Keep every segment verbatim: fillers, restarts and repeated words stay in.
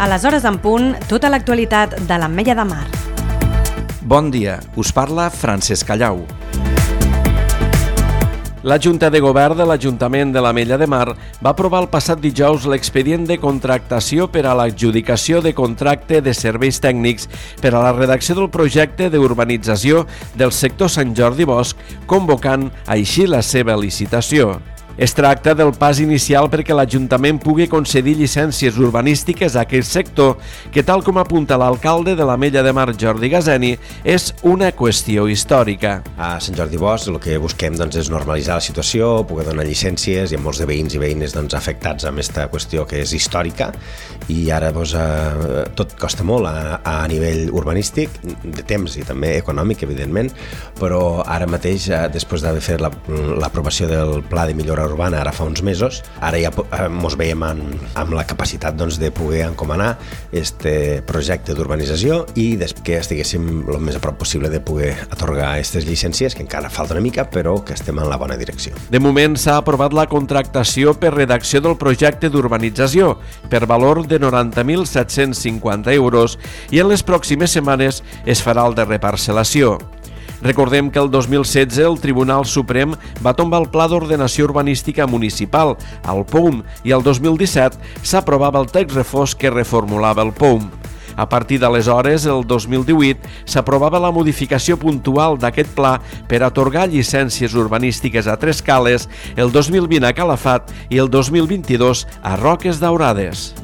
A les hores en punt, tota l'actualitat de l'Ametlla de Mar. Bon dia, us parla Francesc Callau. La Junta de Govern de l'Ajuntament de l'Ametlla de Mar va aprovar el passat dijous l'expedient de contractació per a l'adjudicació de contracte de serveis tècnics per a la redacció del projecte d'urbanització del sector Sant Jordi Bosc, convocant així la seva licitació. Es tracta del pas inicial perquè l'Ajuntament pugui concedir llicències urbanístiques a aquest sector que, tal com apunta l'alcalde de l'Ametlla de Mar, Jordi Gazeni, és una qüestió històrica. A Sant Jordi Bosc el que busquem doncs, és normalitzar la situació, poder donar llicències. Hi ha molts de veïns i veïnes doncs, afectats amb aquesta qüestió que és històrica i ara doncs, eh, tot costa molt a, a nivell urbanístic, de temps i també econòmic, evidentment, però ara mateix, eh, després d'haver fet l'aprovació del Pla de Millora Urbana ara fa uns mesos, ara ja ens veiem en, amb la capacitat doncs, de poder encomanar este projecte d'urbanització i que estiguéssim el més a prop possible de poder atorgar aquestes llicències, que encara falta una mica, però que estem en la bona direcció. De moment s'ha aprovat la contractació per redacció del projecte d'urbanització per valor de noranta mil set-cents cinquanta euros i en les pròximes setmanes es farà el de reparcel·lació. Recordem que el dos mil setze el Tribunal Suprem va tombar el Pla d'Ordenació Urbanística Municipal, el P O U M, i el dos mil disset s'aprovava el text refós que reformulava el P O U M. A partir d'aleshores, el dos mil divuit, s'aprovava la modificació puntual d'aquest pla per atorgar llicències urbanístiques a Tres Cales, el dos mil vint a Calafat i el dos mil vint-i-dos a Roques Daurades.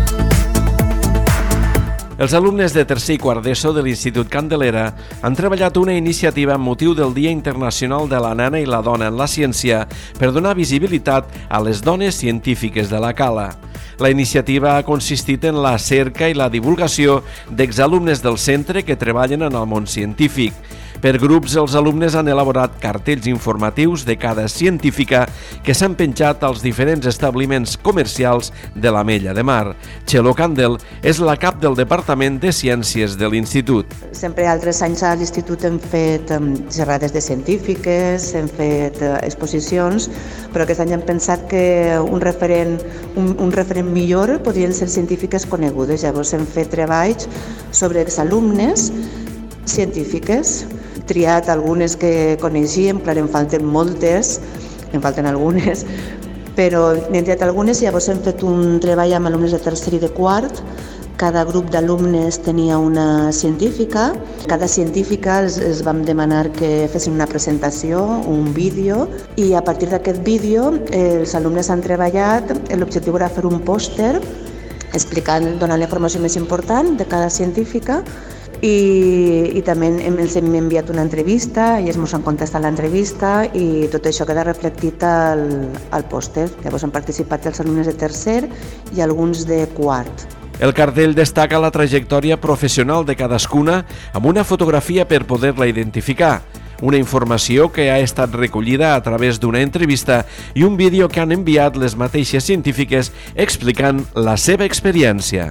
Els alumnes de tercer i quart d'ESO de l'Institut Candelera han treballat una iniciativa amb motiu del Dia Internacional de la Nena i la Dona en la Ciència per donar visibilitat a les dones científiques de la Cala. La iniciativa ha consistit en la cerca i la divulgació d'exalumnes del centre que treballen en el món científic. Per grups, els alumnes han elaborat cartells informatius de cada científica que s'han penjat als diferents establiments comercials de l'Ametlla de Mar. Txelo Candel és la cap del Departament de Ciències de l'Institut. Sempre altres anys a l'Institut hem fet xerrades de científiques, hem fet exposicions, però aquest any hem pensat que un referent, un, un referent millor podrien ser científiques conegudes. Llavors hem fet treballs sobre exalumnes científiques, triat algunes que coneixíem, clar, en falten moltes, en falten algunes, però n'hem triat algunes i llavors hem fet un treball amb alumnes de tercer i de quart. Cada grup d'alumnes tenia una científica. Cada científica els, els vam demanar que fessin una presentació, un vídeo, i a partir d'aquest vídeo els alumnes han treballat. L'objectiu era fer un pòster explicant, donant la informació més important de cada científica. I, i també ens hem enviat una entrevista i ells ens han contestat l'entrevista i tot això queda reflectit al, al pòster. Llavors han participat els alumnes de tercer i alguns de quart. El cartell destaca la trajectòria professional de cadascuna amb una fotografia per poder-la identificar, una informació que ha estat recollida a través d'una entrevista i un vídeo que han enviat les mateixes científiques explicant la seva experiència.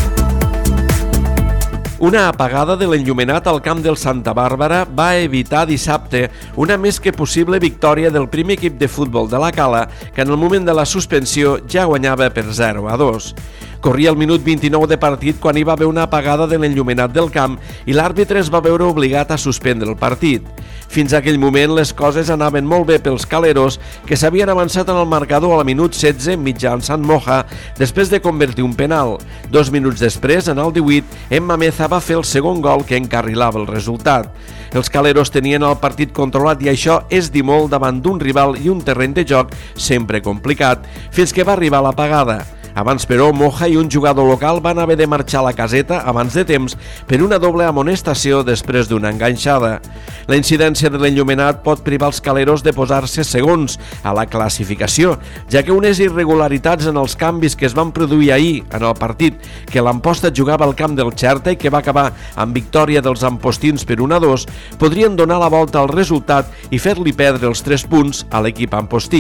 Una apagada de l'enllumenat al camp del Santa Bàrbara va evitar dissabte una més que possible victòria del primer equip de futbol de la Cala, que en el moment de la suspensió ja guanyava per zero a dos. Corria el minut vint-i-nou de partit quan hi va haver una apagada de l'enllumenat del camp i l'àrbitre es va veure obligat a suspendre el partit. Fins a aquell moment les coses anaven molt bé pels caleros, que s'havien avançat en el marcador a la minut setze mitjançant Moja després de convertir un penal. Dos minuts després, en el divuit, Emma Meza va fer el segon gol que encarrilava el resultat. Els caleros tenien el partit controlat i això és dir molt davant d'un rival i un terreny de joc sempre complicat, fins que va arribar l'apagada. Abans, però, Moja i un jugador local van haver de marxar a la caseta abans de temps per una doble amonestació després d'una enganxada. La incidència de l'enllumenat pot privar els caleros de posar-se segons a la classificació, ja que unes irregularitats en els canvis que es van produir ahir en el partit que l'Amposta jugava al camp del Xerta i que va acabar amb victòria dels ampostins per un a dos podrien donar la volta al resultat i fer-li perdre els tres punts a l'equip ampostí.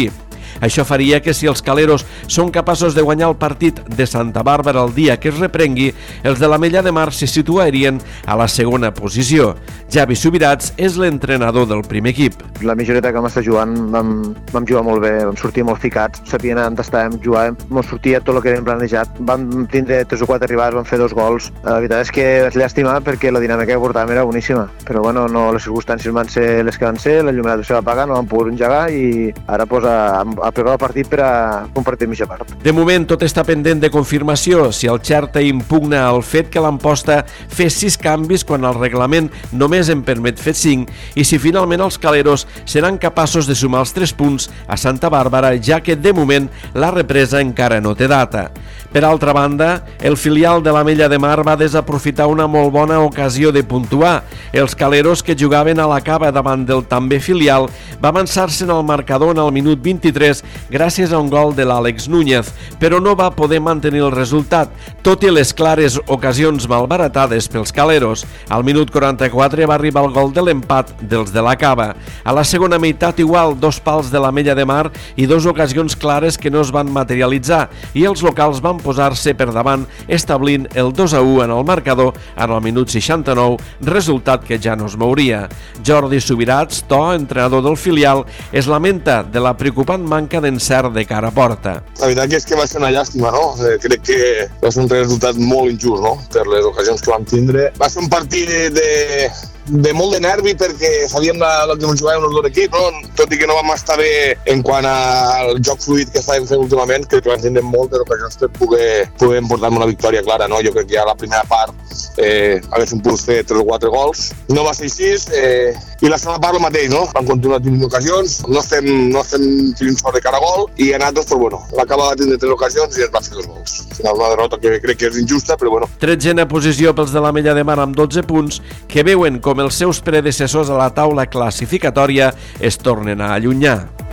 Això faria que si els caleros són capaços de guanyar el partit de Santa Bàrbara el dia que es reprengui, els de l'Ametlla de Mar se situarien a la segona posició. Javi Subirats és l'entrenador del primer equip. La mitjoreta que vam estar jugant vam, vam jugar molt bé, vam sortir molt ficats, sabien on estàvem, jugàvem, ens sortia tot el que havíem planejat, vam tindre tres o quatre arribades, vam fer dos gols. La veritat és que és llàstima perquè la dinàmica que portàvem era boníssima, però bueno, no, les circumstàncies van ser les que van ser, la llumeta se va pagar, no vam poder engegar i ara pues, a, a preparar el partit per a un partit mitja part. De moment tot està pendent de confirmació si el Xerta impugna el fet que l'Amposta fes sis canvis quan el reglament només en permet fer cinc i si finalment els caleros seran capaços de sumar els tres punts a Santa Bàrbara, ja que de moment la represa encara no té data. Per altra banda, el filial de l'Ametlla de Mar va desaprofitar una molt bona ocasió de puntuar. Els caleros que jugaven a la cava davant del també filial va avançar-se en el marcador en el minut vint-i-tres gràcies a un gol de l'Àlex Núñez, però no va poder mantenir el resultat, tot i les clares ocasions malbaratades pels caleros. Al minut quaranta-quatre va arribar el gol de l'empat dels de la cava. A la segona meitat igual, dos pals de l'Ametlla de Mar i dos ocasions clares que no es van materialitzar i els locals van posar-se per davant establint el dos a u en el marcador en el minut seixanta-nou, resultat que ja no es mouria. Jordi Subirats, to, entrenador del filial, es lamenta de la preocupant manca d'encert de cara a porta. La veritat que és que va ser una llàstima, no? Eh, crec que va ser un resultat molt injust, no? Per les ocasions que vam tindre. Va ser un partit de, de, de molt de nervi perquè sabíem el que ens jugàvem els dos equips, no? Tot i que no vam estar bé en quant al joc fluid que estàvem fent últimament, crec que vam tindre moltes ocasions per poder, poder portar-me una victòria clara, no? Jo crec que ja a la primera part eh, haguéssim pogut fer tres o quatre gols. No va ser així, eh, i la segona part el mateix, no? Vam continuar tenint ocasions, no estem, no estem tenint sort de cara a gol, i a nosaltres, però bueno, l'acaba de tindre tres ocasions i ens va fer dos gols. Al final una derrota que crec que és injusta, però bueno. tretzena posició pels de l'Ametlla de Mar amb dotze punts, que veuen com els seus predecessors a la taula classificatòria es tornen a allunyar.